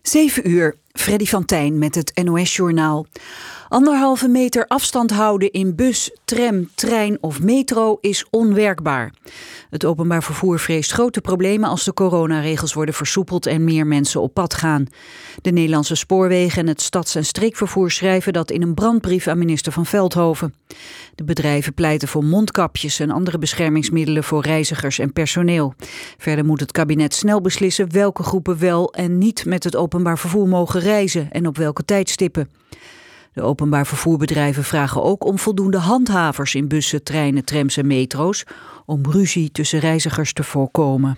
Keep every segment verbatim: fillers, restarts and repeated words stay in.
Zeven uur, Freddy van Tijn met het N O S-journaal. Anderhalve meter afstand houden in bus, tram, trein of metro is onwerkbaar. Het openbaar vervoer vreest grote problemen als de coronaregels worden versoepeld en meer mensen op pad gaan. De Nederlandse Spoorwegen en het Stads- en Streekvervoer schrijven dat in een brandbrief aan minister Van Veldhoven. De bedrijven pleiten voor mondkapjes en andere beschermingsmiddelen voor reizigers en personeel. Verder moet het kabinet snel beslissen welke groepen wel en niet met het openbaar vervoer mogen reizen en op welke tijdstippen. De openbaar vervoerbedrijven vragen ook om voldoende handhavers in bussen, treinen, trams en metro's om ruzie tussen reizigers te voorkomen.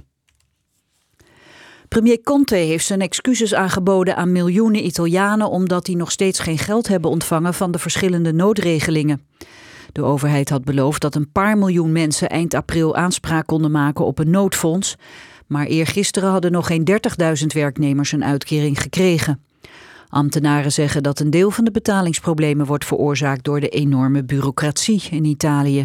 Premier Conte heeft zijn excuses aangeboden aan miljoenen Italianen omdat die nog steeds geen geld hebben ontvangen van de verschillende noodregelingen. De overheid had beloofd dat een paar miljoen mensen eind april aanspraak konden maken op een noodfonds, maar eergisteren hadden nog geen dertigduizend werknemers een uitkering gekregen. Ambtenaren zeggen dat een deel van de betalingsproblemen wordt veroorzaakt door de enorme bureaucratie in Italië.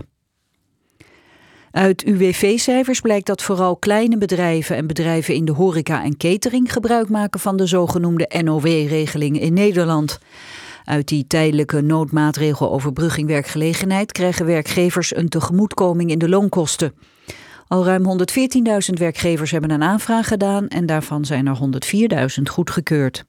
Uit U W V-cijfers blijkt dat vooral kleine bedrijven en bedrijven in de horeca en catering gebruik maken van de zogenoemde N O W-regelingen in Nederland. Uit die tijdelijke noodmaatregel overbrugging werkgelegenheid krijgen werkgevers een tegemoetkoming in de loonkosten. Al ruim honderdveertienduizend werkgevers hebben een aanvraag gedaan en daarvan zijn er honderdvierduizend goedgekeurd.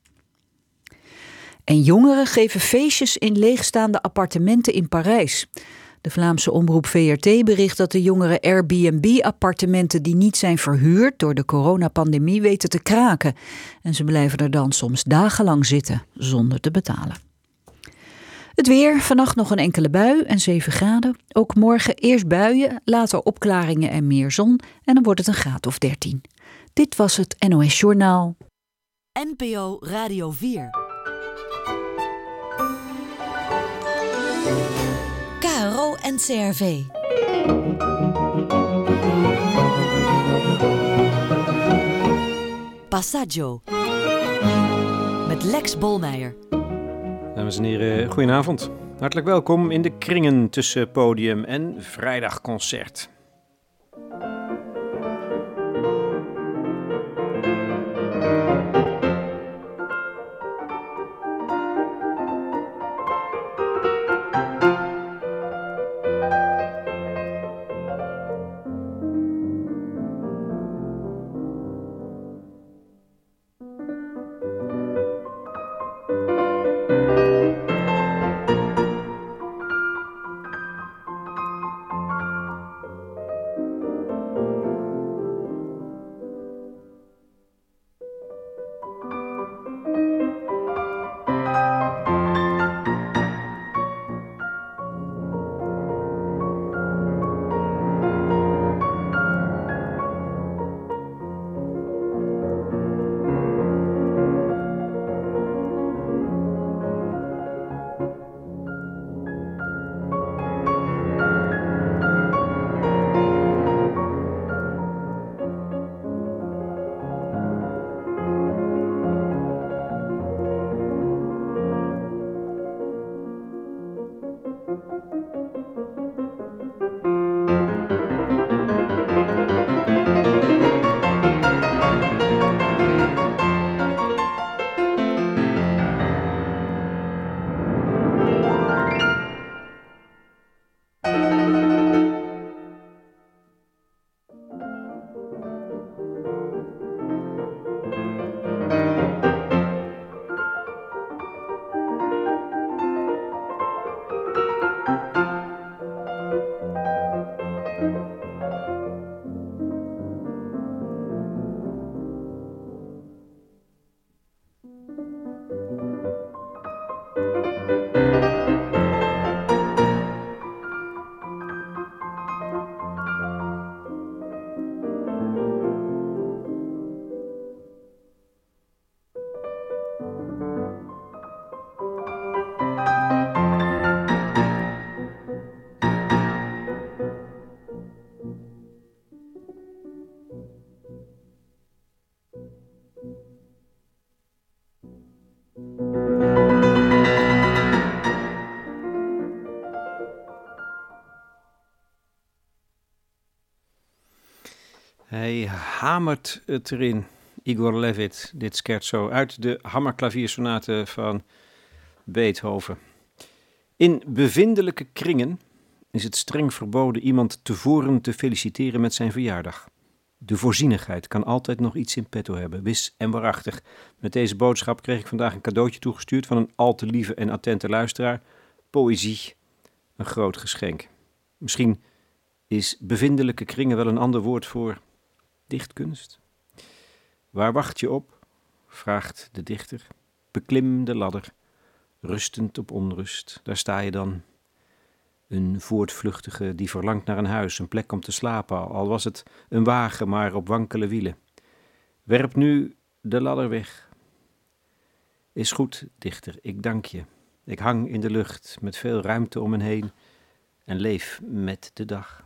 En jongeren geven feestjes in leegstaande appartementen in Parijs. De Vlaamse omroep V R T bericht dat de jongeren Airbnb-appartementen die niet zijn verhuurd door de coronapandemie weten te kraken. En ze blijven er dan soms dagenlang zitten zonder te betalen. Het weer, vannacht nog een enkele bui en zeven graden. Ook morgen eerst buien, later opklaringen en meer zon. En dan wordt het een graad of dertien. Dit was het N O S-journaal. N P O Radio vier. K R O en C R V. Passaggio. Met Lex Bolmeijer. Dames en heren, goedenavond. Hartelijk welkom in de kringen tussen podium en vrijdagconcert. Hij hamert het erin. Igor Levit, dit scherzo uit de Hammerklaviersonate van Beethoven. In bevindelijke kringen is het streng verboden iemand tevoren te feliciteren met zijn verjaardag. De voorzienigheid kan altijd nog iets in petto hebben, wis en waarachtig. Met deze boodschap kreeg ik vandaag een cadeautje toegestuurd van een al te lieve en attente luisteraar. Poëzie, een groot geschenk. Misschien is bevindelijke kringen wel een ander woord voor dichtkunst. Waar wacht je op? Vraagt de dichter. Beklim de ladder, rustend op onrust. Daar sta je dan. Een voortvluchtige die verlangt naar een huis, een plek om te slapen, al was het een wagen maar op wankele wielen. Werp nu de ladder weg. Is goed, dichter, ik dank je. Ik hang in de lucht met veel ruimte om me heen en leef met de dag.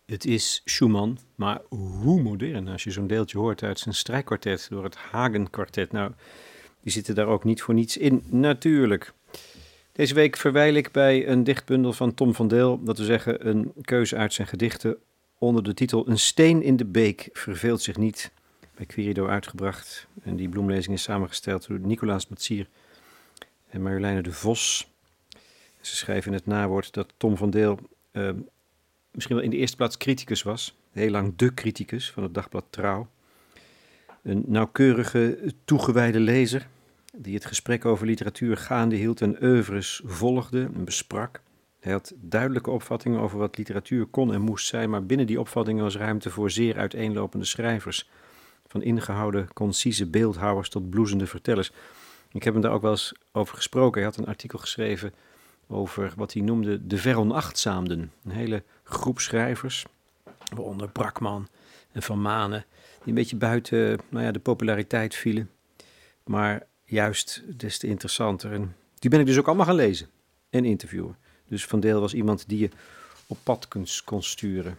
Het is Schumann, maar hoe modern als je zo'n deeltje hoort uit zijn strijkkwartet door het Hagen-kwartet. Nou, die zitten daar ook niet voor niets in, natuurlijk. Deze week verwijl ik bij een dichtbundel van Tom van Deel, dat we zeggen een keuze uit zijn gedichten onder de titel Een steen in de beek verveelt zich niet, bij Querido uitgebracht. En die bloemlezing is samengesteld door Nicolaas Matsier en Marjoleine de Vos. Ze schrijven in het nawoord dat Tom van Deel uh, misschien wel in de eerste plaats criticus was. Heel lang de criticus van het dagblad Trouw. Een nauwkeurige, toegewijde lezer die het gesprek over literatuur gaande hield en oeuvres volgde en besprak. Hij had duidelijke opvattingen over wat literatuur kon en moest zijn, maar binnen die opvattingen was ruimte voor zeer uiteenlopende schrijvers. Van ingehouden, concieze beeldhouwers tot bloezende vertellers. Ik heb hem daar ook wel eens over gesproken. Hij had een artikel geschreven over wat hij noemde de veronachtzaamden. Een hele groep schrijvers, waaronder Brakman en Van Manen, die een beetje buiten nou ja, de populariteit vielen. Maar juist des te interessanter. En die ben ik dus ook allemaal gaan lezen en interviewen. Dus Van Deel was iemand die je op pad kon sturen,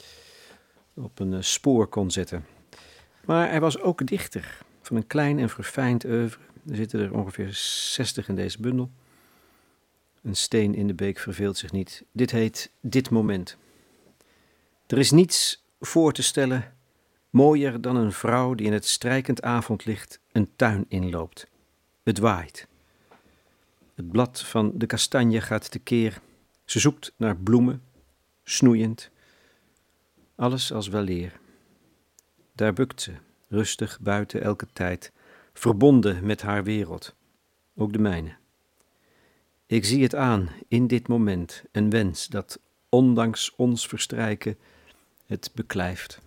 op een spoor kon zetten. Maar hij was ook dichter van een klein en verfijnd oeuvre. Er zitten er ongeveer zestig in deze bundel. Een steen in de beek verveelt zich niet. Dit heet Dit Moment. Er is niets voor te stellen mooier dan een vrouw die in het strijkend avondlicht een tuin inloopt. Het waait. Het blad van de kastanje gaat tekeer. Ze zoekt naar bloemen, snoeiend. Alles als weleer. Daar bukt ze, rustig buiten elke tijd, verbonden met haar wereld, ook de mijne. Ik zie het aan in dit moment, een wens dat ondanks ons verstrijken het beklijft.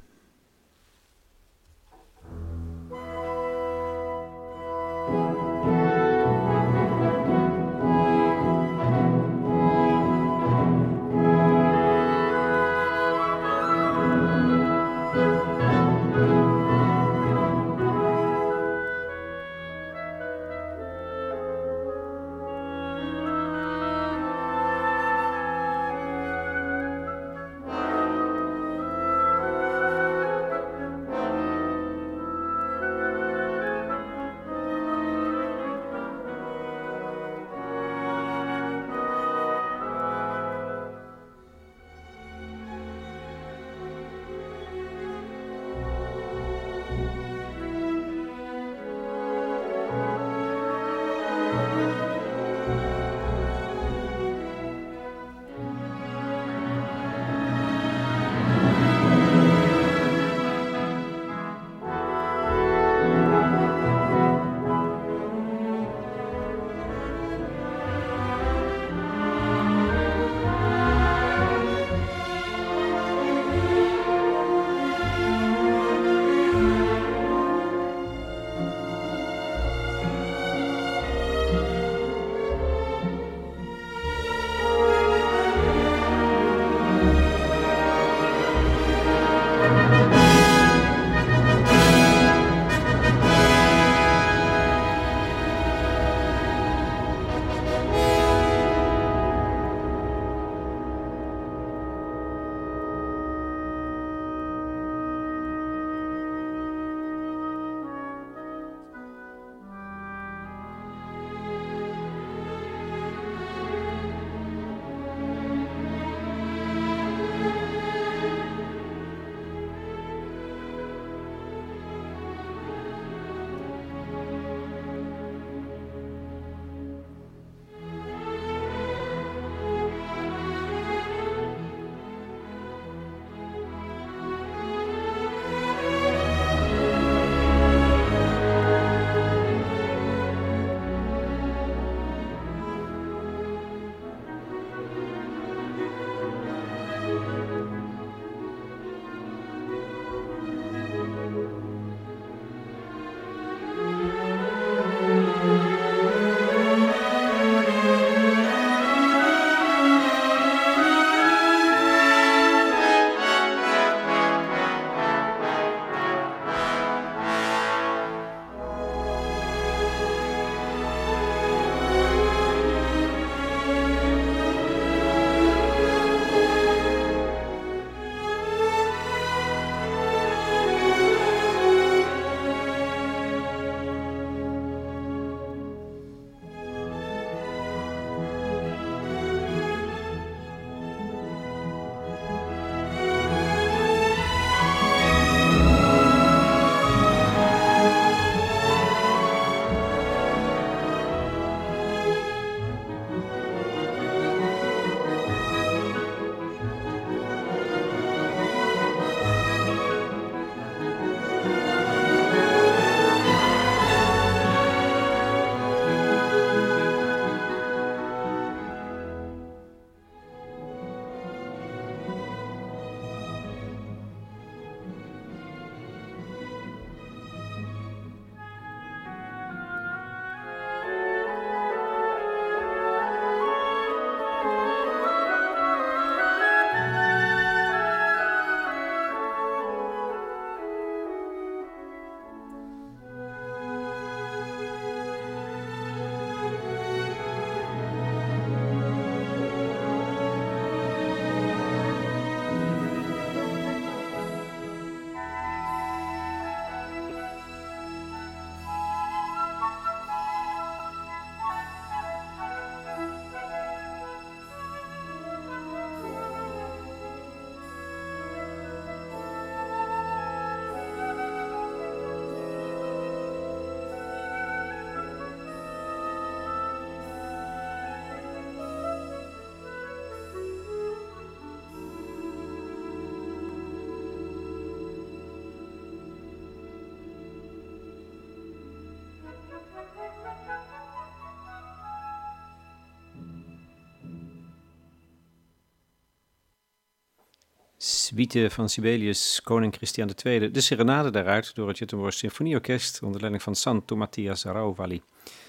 Wiete van Sibelius, koning Christian de Tweede, de serenade daaruit door het Göteborgs Symfonieorkest onder leiding van Santo Mattias Rauvalli.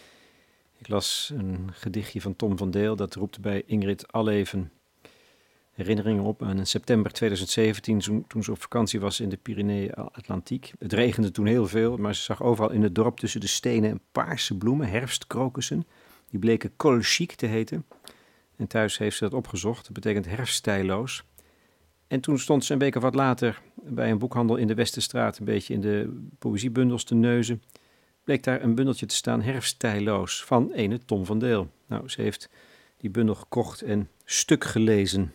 Ik las een gedichtje van Tom van Deel, dat roept bij Ingrid Alleven herinneringen op aan september tweeduizend zeventien, toen ze op vakantie was in de Pyreneeën-Atlantiek. Het regende toen heel veel, maar ze zag overal in het dorp tussen de stenen paarse bloemen, herfstkrokussen. Die bleken col chic te heten. En thuis heeft ze dat opgezocht, dat betekent herfststijloos. En toen stond ze een week of wat later bij een boekhandel in de Westerstraat een beetje in de poëziebundels te neuzen. Bleek daar een bundeltje te staan, herfststijloos, van ene Tom van Deel. Nou, ze heeft die bundel gekocht en stuk gelezen.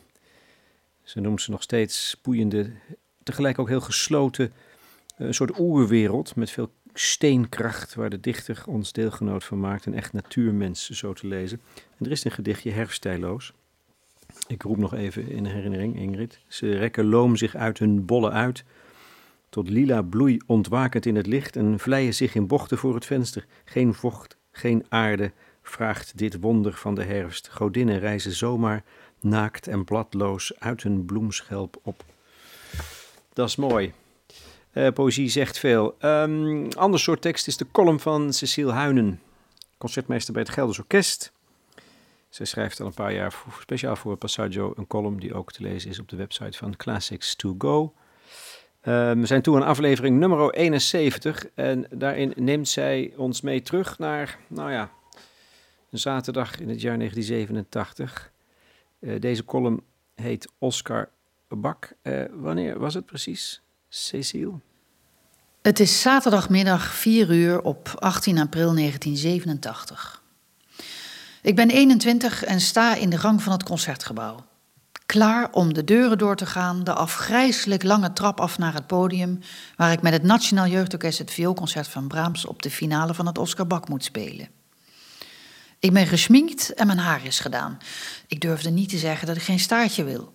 Ze noemt ze nog steeds boeiende, tegelijk ook heel gesloten, een soort oerwereld met veel steenkracht, waar de dichter ons deelgenoot van maakt, een echt natuurmens zo te lezen. En er is een gedichtje, herfststijloos. Ik roep nog even in herinnering, Ingrid. Ze rekken loom zich uit hun bollen uit, tot lila bloei ontwakend in het licht en vleien zich in bochten voor het venster. Geen vocht, geen aarde, vraagt dit wonder van de herfst. Godinnen reizen zomaar naakt en bladloos uit hun bloemschelp op. Dat is mooi. Uh, poëzie zegt veel. Um, ander soort tekst is de column van Cecile Huynen, concertmeester bij het Gelders Orkest. Zij schrijft al een paar jaar voor, speciaal voor Passaggio een column die ook te lezen is op de website van Classics to Go. Um, we zijn toe aan aflevering nummer eenenzeventig en daarin neemt zij ons mee terug naar, nou ja, een zaterdag in het jaar negentien zevenentachtig. Uh, deze column heet Oscar Bak. Uh, wanneer was het precies, Cecile? Het is zaterdagmiddag vier uur op achttien april negentien zevenentachtig. Ik ben eenentwintig en sta in de gang van het concertgebouw. Klaar om de deuren door te gaan, de afgrijselijk lange trap af naar het podium, waar ik met het Nationaal Jeugdorkest het vioolconcert van Brahms op de finale van het Oscar Bak moet spelen. Ik ben geschminkt en mijn haar is gedaan. Ik durfde niet te zeggen dat ik geen staartje wil.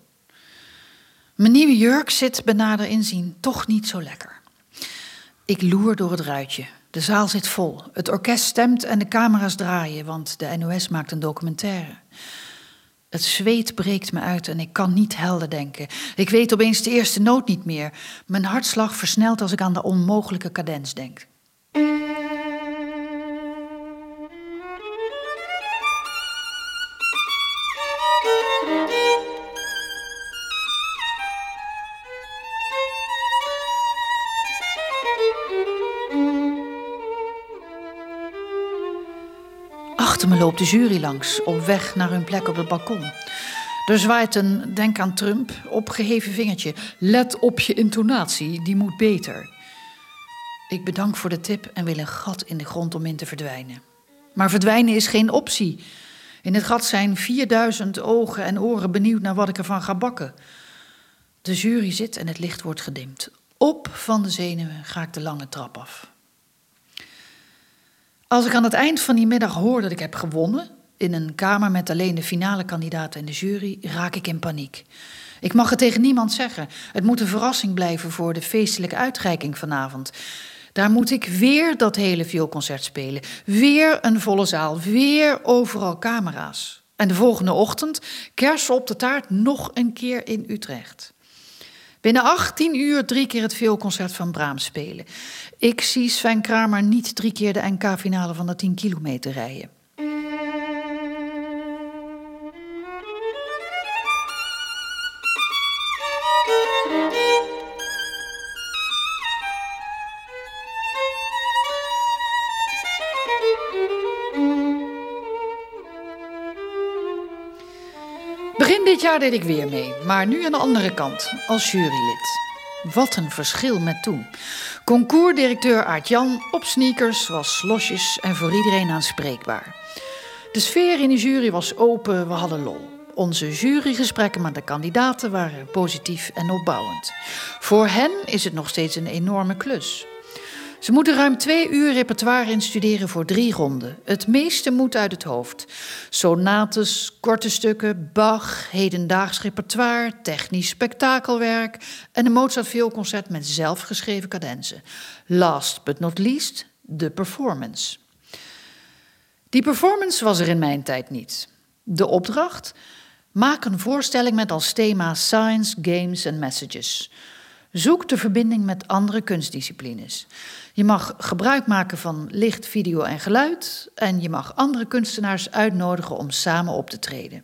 Mijn nieuwe jurk zit bij nader inzien toch niet zo lekker. Ik loer door het ruitje. De zaal zit vol. Het orkest stemt en de camera's draaien, want de N O S maakt een documentaire. Het zweet breekt me uit en ik kan niet helder denken. Ik weet opeens de eerste noot niet meer. Mijn hartslag versnelt als ik aan de onmogelijke cadens denk. Achter me loopt de jury langs, op weg naar hun plek op het balkon. Er zwaait een, denk aan Trump, opgeheven vingertje. Let op je intonatie, die moet beter. Ik bedank voor de tip en wil een gat in de grond om in te verdwijnen. Maar verdwijnen is geen optie. In het gat zijn vierduizend ogen en oren benieuwd naar wat ik ervan ga bakken. De jury zit en het licht wordt gedimd. Op van de zenuwen ga ik de lange trap af. Als ik aan het eind van die middag hoor dat ik heb gewonnen, in een kamer met alleen de finale kandidaten en de jury, raak ik in paniek. Ik mag het tegen niemand zeggen. Het moet een verrassing blijven voor de feestelijke uitreiking vanavond. Daar moet ik weer dat hele vioolconcert spelen. Weer een volle zaal, weer overal camera's. En de volgende ochtend, kersen op de taart, nog een keer in Utrecht. Binnen achttien uur drie keer het vioolconcert van Brahms spelen. Ik zie Sven Kramer niet drie keer de N K-finale van de tien kilometer rijden. Begin dit jaar deed ik weer mee, maar nu aan de andere kant, als jurylid. Wat een verschil met toen. Concours-directeur Aart-Jan op sneakers was losjes en voor iedereen aanspreekbaar. De sfeer in de jury was open, we hadden lol. Onze jurygesprekken met de kandidaten waren positief en opbouwend. Voor hen is het nog steeds een enorme klus. Ze moeten ruim twee uur repertoire instuderen voor drie ronden. Het meeste moet uit het hoofd. Sonates, korte stukken, Bach, hedendaags repertoire, technisch spektakelwerk en een Mozart vioolconcert met zelfgeschreven cadenzen. Last but not least, de performance. Die performance was er in mijn tijd niet. De opdracht? Maak een voorstelling met als thema Science, Games en Messages. Zoek de verbinding met andere kunstdisciplines. Je mag gebruik maken van licht, video en geluid en je mag andere kunstenaars uitnodigen om samen op te treden.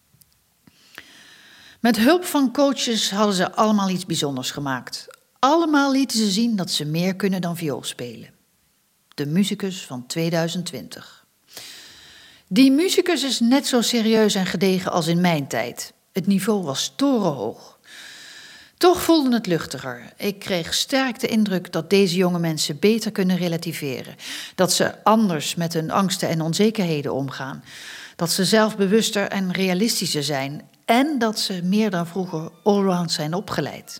Met hulp van coaches hadden ze allemaal iets bijzonders gemaakt. Allemaal lieten ze zien dat ze meer kunnen dan viool spelen. De musicus van tweeduizend twintig. Die musicus is net zo serieus en gedegen als in mijn tijd. Het niveau was torenhoog. Toch voelde het luchtiger. Ik kreeg sterk de indruk dat deze jonge mensen beter kunnen relativeren. Dat ze anders met hun angsten en onzekerheden omgaan. Dat ze zelfbewuster en realistischer zijn. En dat ze meer dan vroeger allround zijn opgeleid.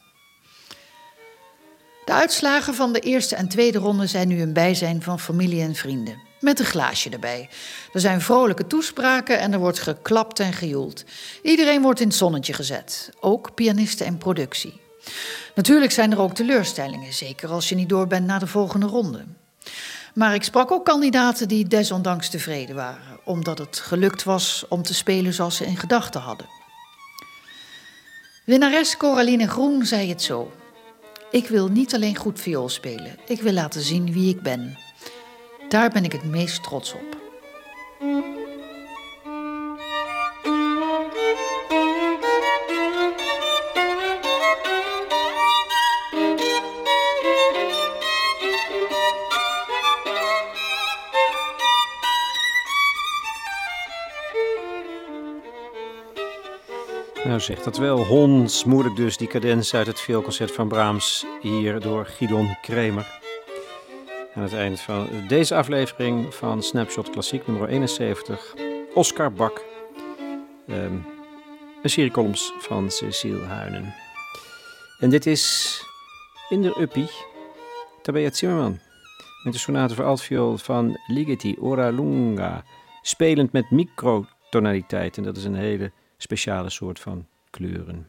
De uitslagen van de eerste en tweede ronde zijn nu een bijzijn van familie en vrienden. Met een glaasje erbij. Er zijn vrolijke toespraken en er wordt geklapt en gejoeld. Iedereen wordt in het zonnetje gezet. Ook pianisten en productie. Natuurlijk zijn er ook teleurstellingen. Zeker als je niet door bent naar de volgende ronde. Maar ik sprak ook kandidaten die desondanks tevreden waren. Omdat het gelukt was om te spelen zoals ze in gedachten hadden. Winnares Coraline Groen zei het zo. Ik wil niet alleen goed viool spelen. Ik wil laten zien wie ik ben. Daar ben ik het meest trots op. Nou zegt dat wel, Hons, moeilijk dus, die cadens uit het vioolconcert van Brahms, hier door Gidon Kremer. Aan het eind van deze aflevering van Snapshot Klassiek nummer eenenzeventig, Oscar Bak, um, een serie columns van Cecile Huynen. En dit is in der Uppie, Tabea Zimmerman, met de sonate voor altviool van Ligeti, Ora Lunga, spelend met microtonaliteit, en dat is een hele speciale soort van kleuren.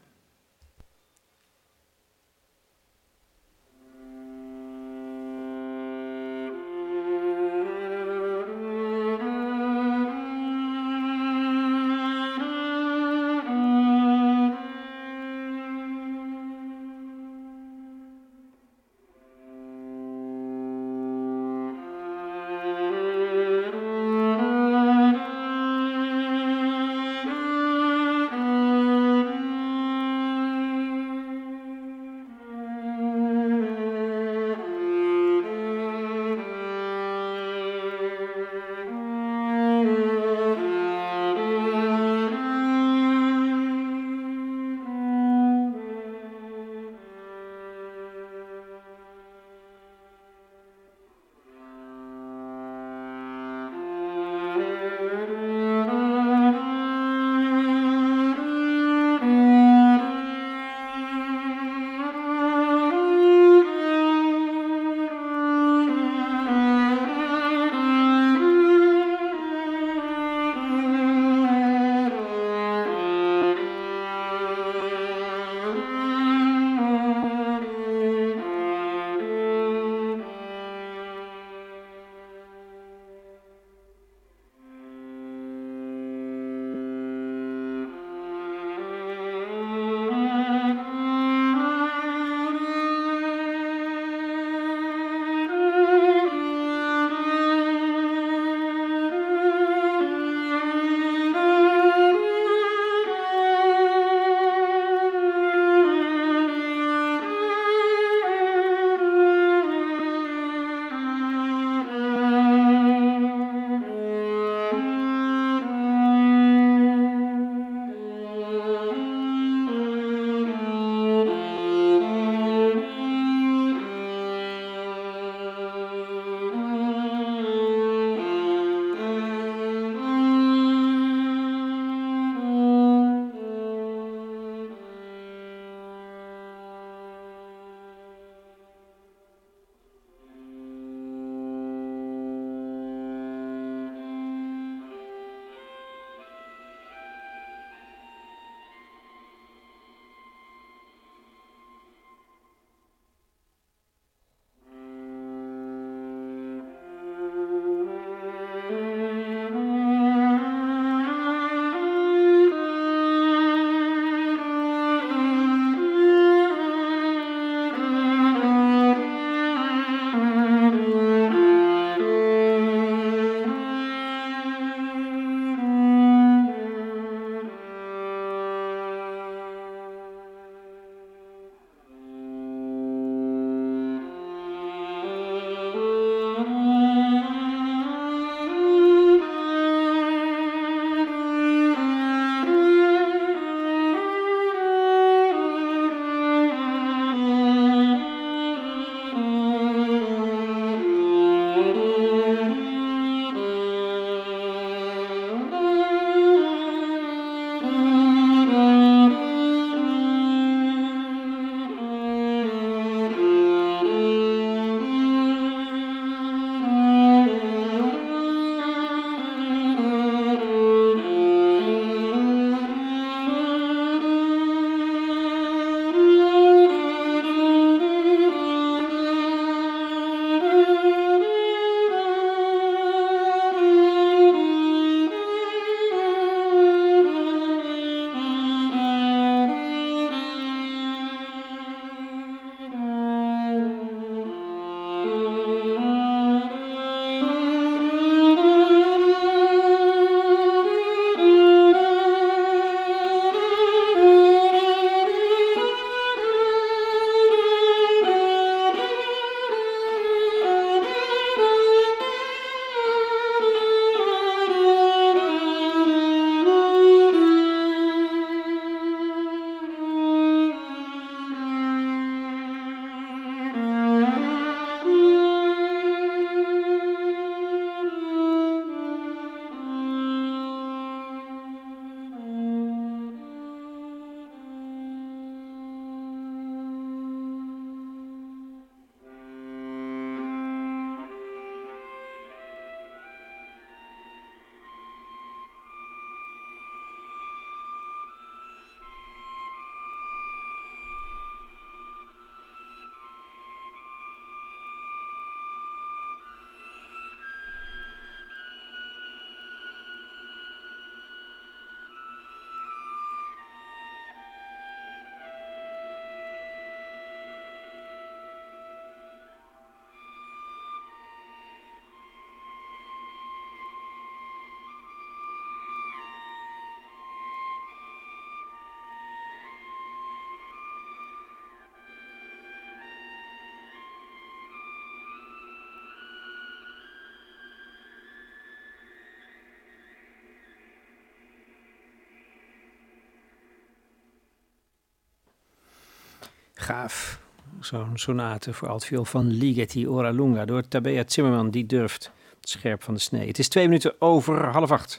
Gaaf. Zo'n sonate voor altviool van Ligeti Ora Lunga door Tabea Zimmerman. Die durft het scherp van de snee. Het is twee minuten over half acht.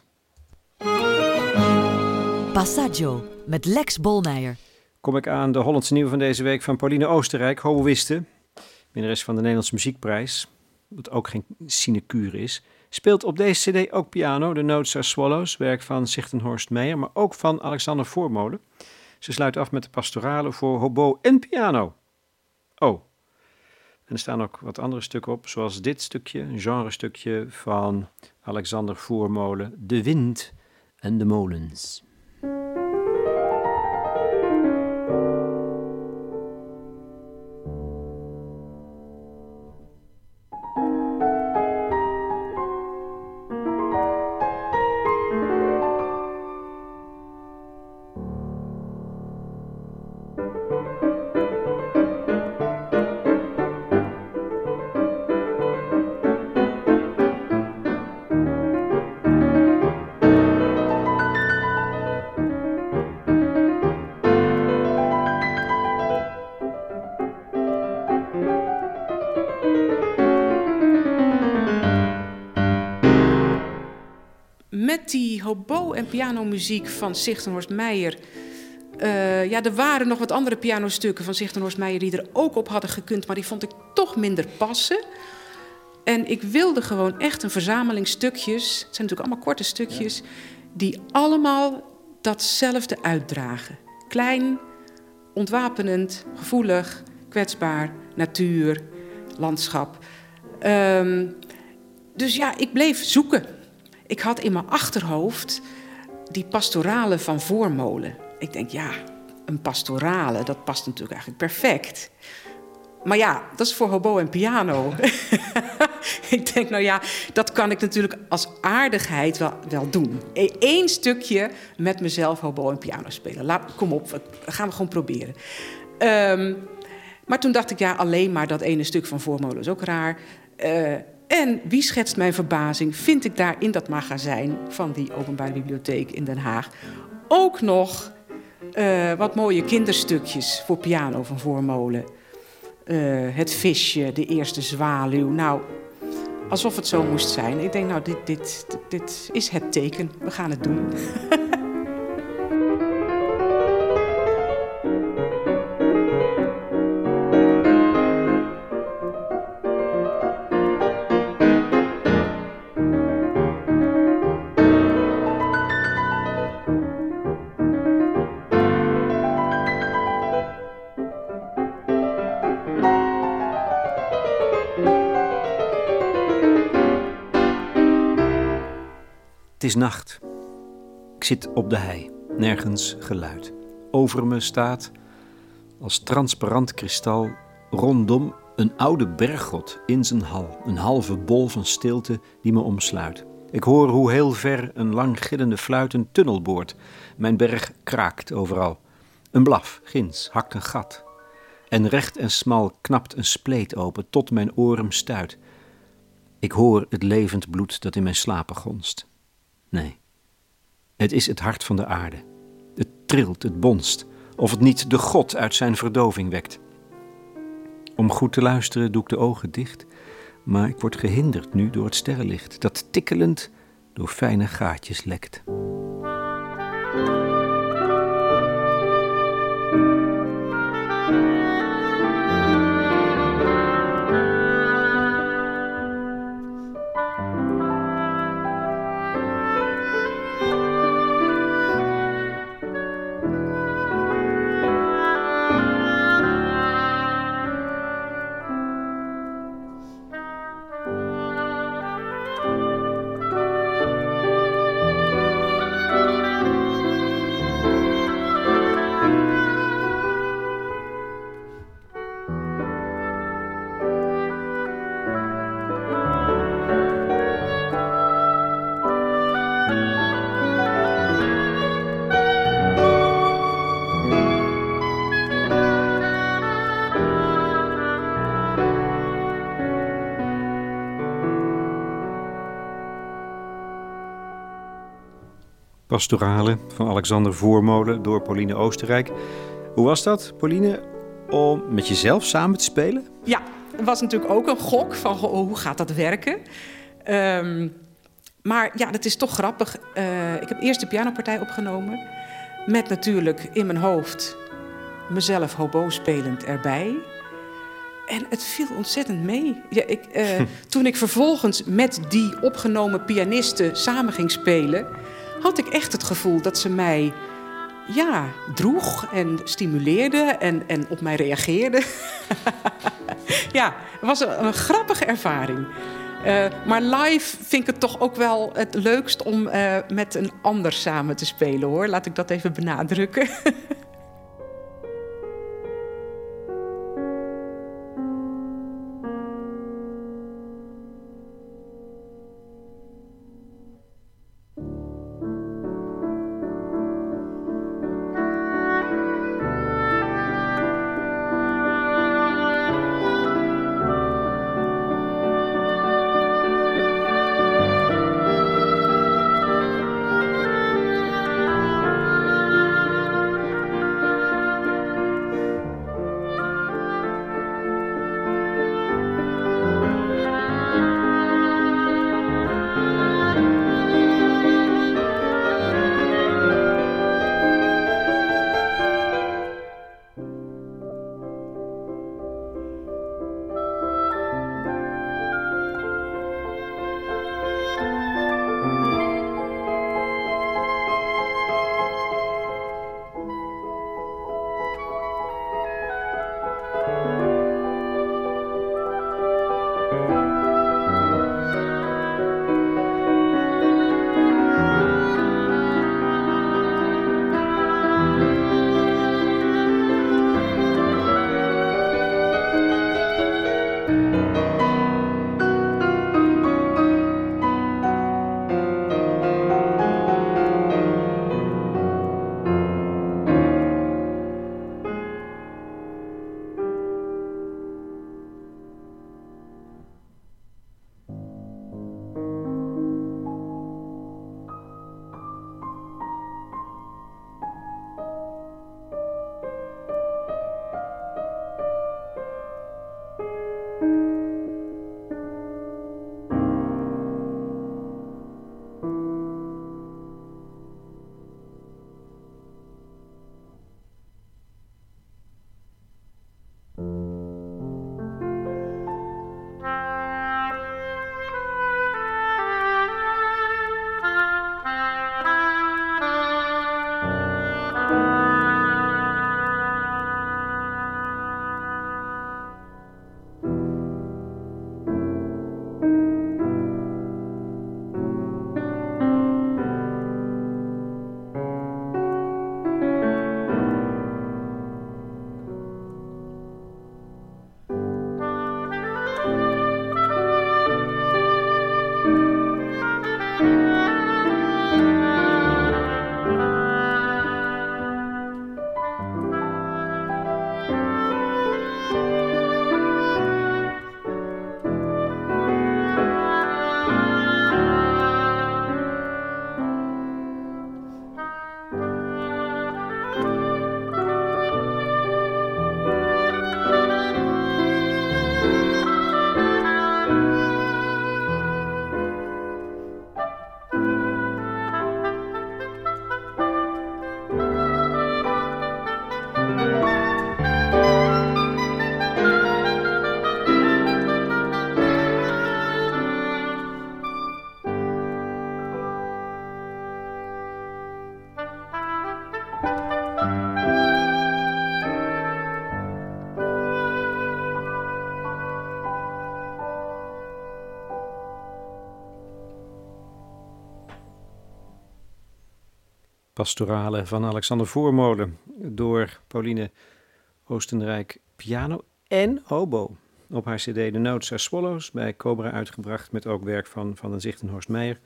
Passaggio met Lex Bolmeijer. Kom ik aan de Hollandse nieuwe van deze week van Pauline Oostenrijk, hoboïste, winnares van de Nederlandse Muziekprijs, wat ook geen sinecure is. Speelt op deze cd ook piano, The Notes Are Swallows, werk van Sichtenhorst Meijer, maar ook van Alexander Voormolen. Ze sluit af met de pastorale voor hobo en piano. Oh, en er staan ook wat andere stukken op, zoals dit stukje, een genrestukje van Alexander Voormolen, De Wind en de Molens. Met die hobo- en pianomuziek van Sichtenhorst Meijer. Uh, ja, er waren nog wat andere pianostukken van Sichtenhorst Meijer die er ook op hadden gekund, maar die vond ik toch minder passen. En ik wilde gewoon echt een verzameling stukjes, het zijn natuurlijk allemaal korte stukjes, die allemaal datzelfde uitdragen. Klein, ontwapenend, gevoelig, kwetsbaar, natuur, landschap. Um, dus ja, ik bleef zoeken. Ik had in mijn achterhoofd die pastorale van Voormolen. Ik denk, ja, een pastorale, dat past natuurlijk eigenlijk perfect. Maar ja, dat is voor hobo en piano. Ik denk, nou ja, dat kan ik natuurlijk als aardigheid wel, wel doen. Eén stukje met mezelf hobo en piano spelen. Laat, kom op, dat gaan we gewoon proberen. Um, maar toen dacht ik, ja, alleen maar dat ene stuk van Voormolen is ook raar. Uh, En wie schetst mijn verbazing, vind ik daar in dat magazijn van die Openbare Bibliotheek in Den Haag ook nog uh, wat mooie kinderstukjes voor piano van Voormolen. Uh, het visje, de eerste zwaluw. Nou, alsof het zo moest zijn. Ik denk, nou, dit, dit, dit, dit is het teken. We gaan het doen. Het is nacht. Ik zit op de hei, nergens geluid. Over me staat, als transparant kristal, rondom een oude berggod in zijn hal. Een halve bol van stilte die me omsluit. Ik hoor hoe heel ver een lang gillende fluit een tunnel boort. Mijn berg kraakt overal. Een blaf, ginds, hakt een gat. En recht en smal knapt een spleet open tot mijn oren stuit. Ik hoor het levend bloed dat in mijn slapen gonst. Nee, het is het hart van de aarde. Het trilt, het bonst, of het niet de God uit zijn verdoving wekt. Om goed te luisteren doe ik de ogen dicht, maar ik word gehinderd nu door het sterrenlicht, dat tikkelend door fijne gaatjes lekt. Pastorale van Alexander Voormolen door Pauline Oostenrijk. Hoe was dat, Pauline? om met jezelf samen te spelen? Ja, het was natuurlijk ook een gok van oh, hoe gaat dat werken? Um, maar ja, dat is toch grappig. Uh, ik heb eerst de pianopartij opgenomen. Met natuurlijk in mijn hoofd mezelf hobo spelend erbij. En het viel ontzettend mee. Ja, ik, uh, toen ik vervolgens met die opgenomen pianisten samen ging spelen, had ik echt het gevoel dat ze mij ja, droeg en stimuleerde en, en op mij reageerde. Ja, het was een, een grappige ervaring. Uh, maar live vind ik het toch ook wel het leukst om uh, met een ander samen te spelen, hoor. Laat ik dat even benadrukken. Pastorale van Alexander Voormolen door Pauline Oostenrijk, piano en hobo. Op haar cd The Notes Are Swallows, bij Cobra uitgebracht, met ook werk van Van den Zichtenhorst Meijer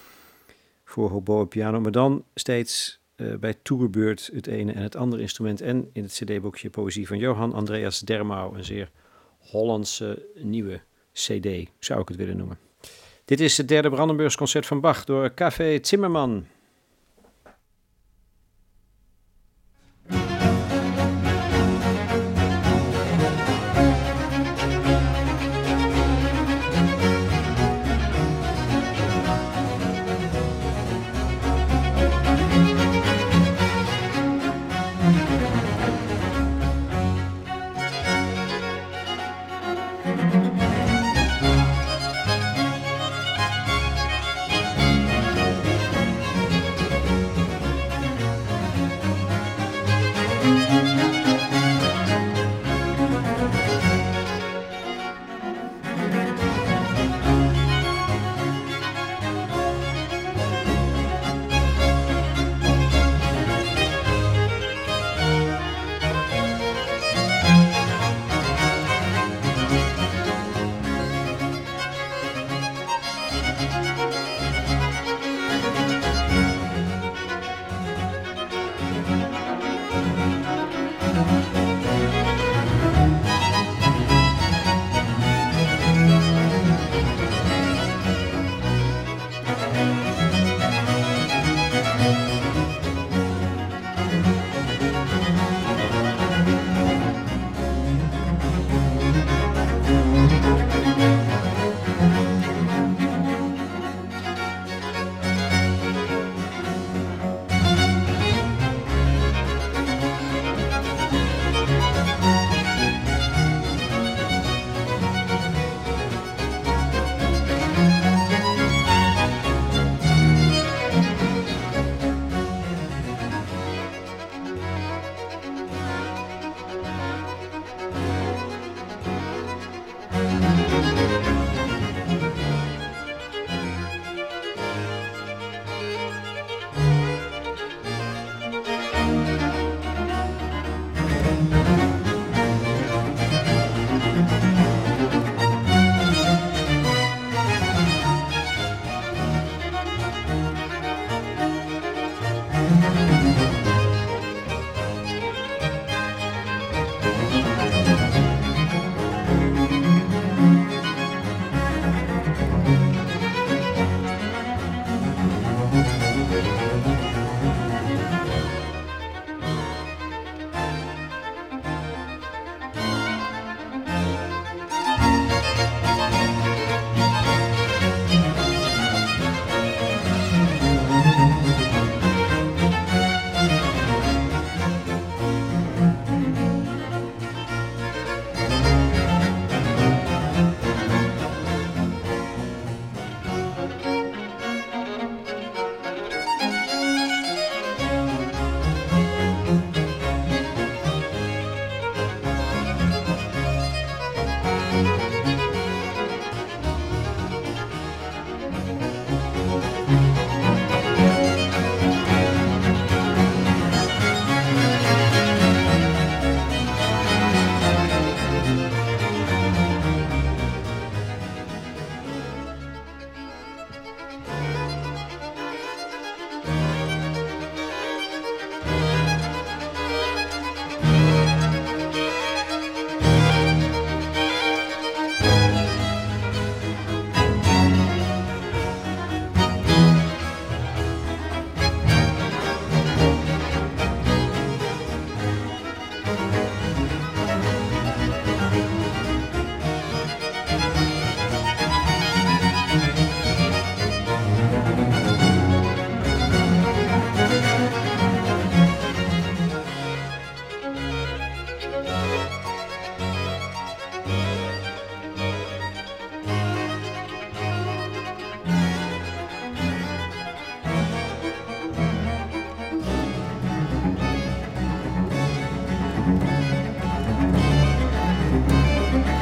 voor hobo en piano, maar dan steeds uh, bij toerbeurt het ene en het andere instrument, en in het cd-boekje poëzie van Johan Andreas Dermau, een zeer Hollandse nieuwe cd, zou ik het willen noemen. Dit is het derde Brandenburgs concert van Bach door K V Zimmermann.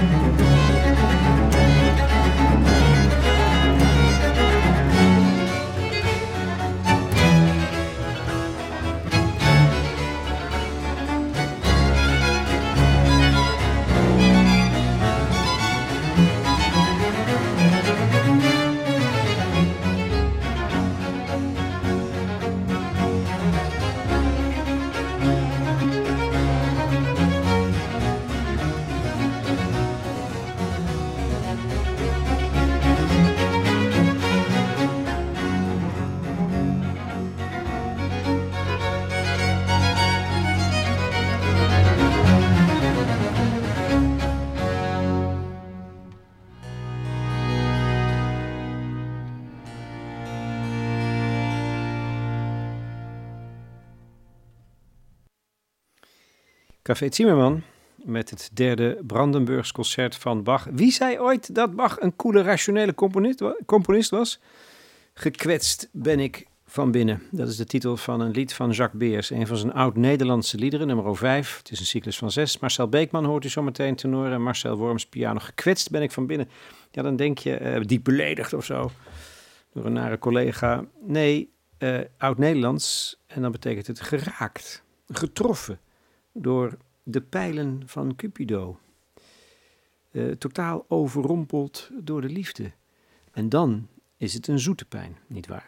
Café Zimmermann met het derde Brandenburgs concert van Bach. Wie zei ooit dat Bach een coole, rationele componist, componist was? Gekwetst ben ik van binnen. Dat is de titel van een lied van Jacques Beers. Een van zijn oud-Nederlandse liederen, nummer vijf. Het is een cyclus van zes. Marcel Beekman hoort u zo meteen tenor en Marcel Worms piano. Gekwetst ben ik van binnen. Ja, dan denk je, uh, diep beledigd of zo. Door een nare collega. Nee, uh, oud-Nederlands. En dan betekent het geraakt. Getroffen. Door de pijlen van Cupido. Uh, totaal overrompeld door de liefde. En dan is het een zoete pijn, nietwaar?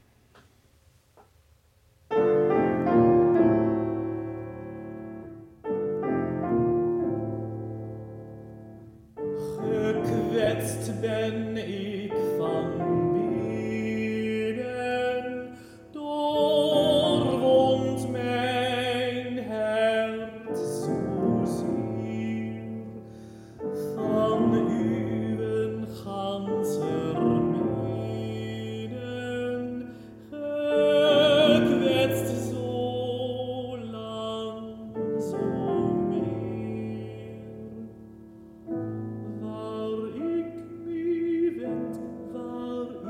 Gekwetst ben ik van binnen, doorwond mijn hart zozeer van uwen ganser mijnen, gekwetst zo lang, zo meer. Waar ik mij wend, waar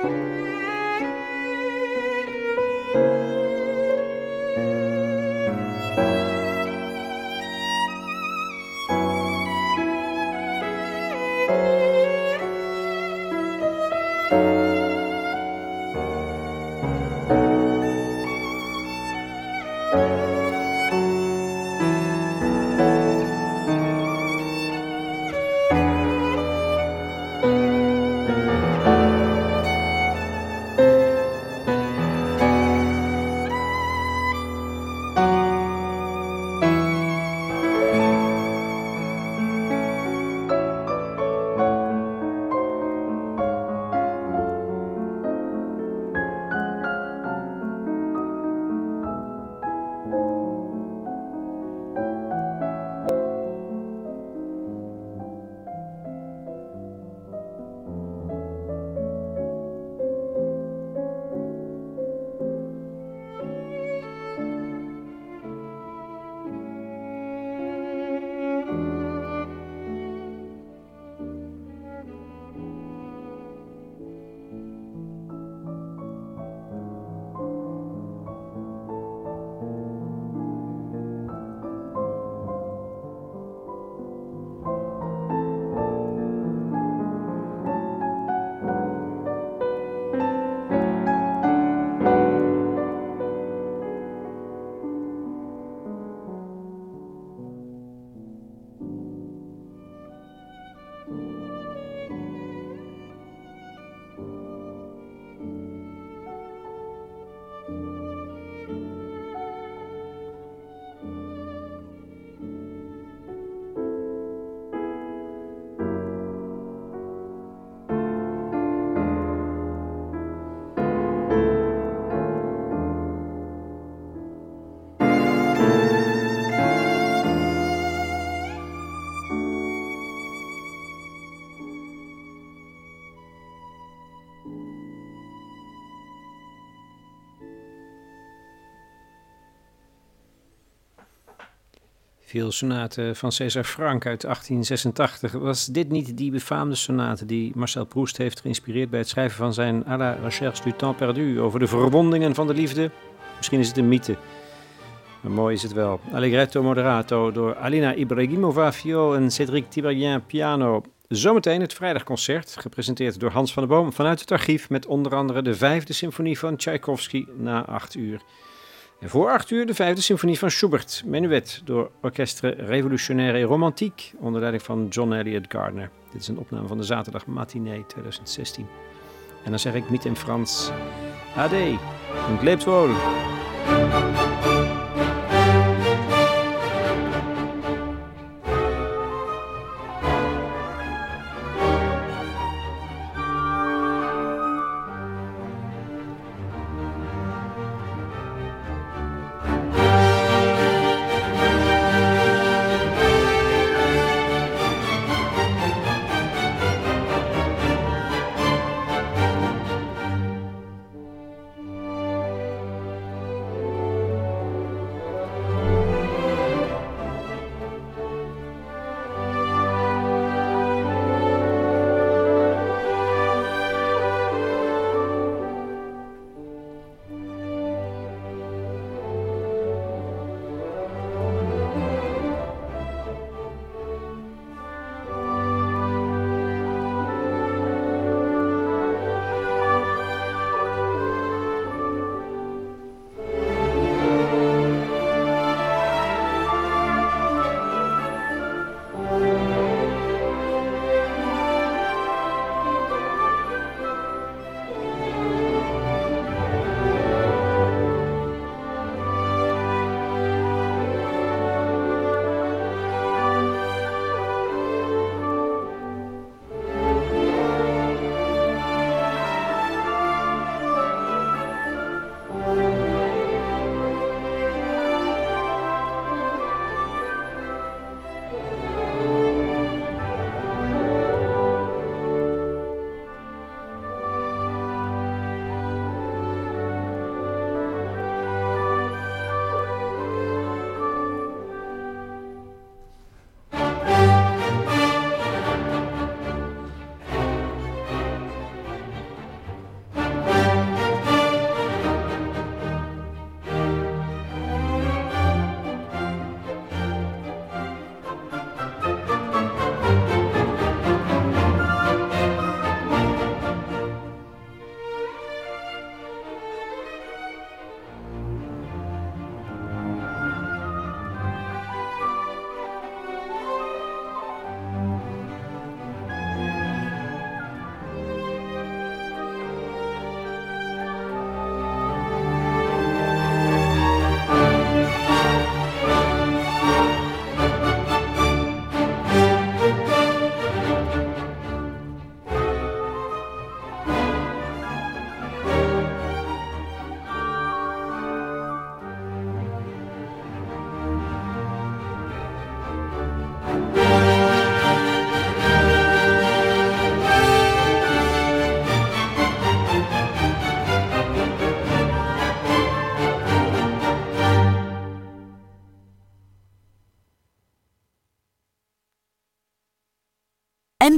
Veel sonaten van César Franck uit achttien zesentachtig. Was dit niet die befaamde sonate die Marcel Proust heeft geïnspireerd bij het schrijven van zijn À la recherche du temps perdu over de verwondingen van de liefde? Misschien is het een mythe, maar mooi is het wel. Allegretto moderato door Alina Ibrahimova viool en Cédric Tiberghien piano. Zometeen het vrijdagconcert, gepresenteerd door Hans van der Boom vanuit het archief met onder andere de vijfde symfonie van Tchaikovsky na acht uur. En voor acht uur de vijfde symfonie van Schubert, Menuet, door Orchestre Révolutionnaire et Romantique, onder leiding van John Elliott Gardner. Dit is een opname van de zaterdag matinee twintig zestien. En dan zeg ik niet in Frans, Ade, und lebt wohl.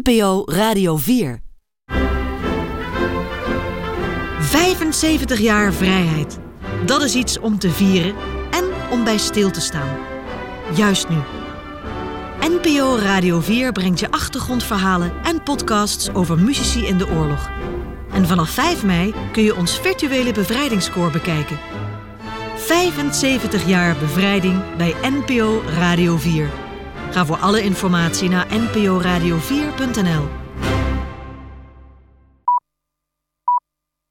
P O Radio vier. vijfenzeventig jaar vrijheid. Dat is iets om te vieren en om bij stil te staan. Juist nu. N P O Radio vier brengt je achtergrondverhalen en podcasts over musici in de oorlog. En vanaf vijf mei kun je ons virtuele bevrijdingskoor bekijken. vijfenzeventig jaar bevrijding bij N P O Radio vier. Ga voor alle informatie naar n p o radio vier punt n l.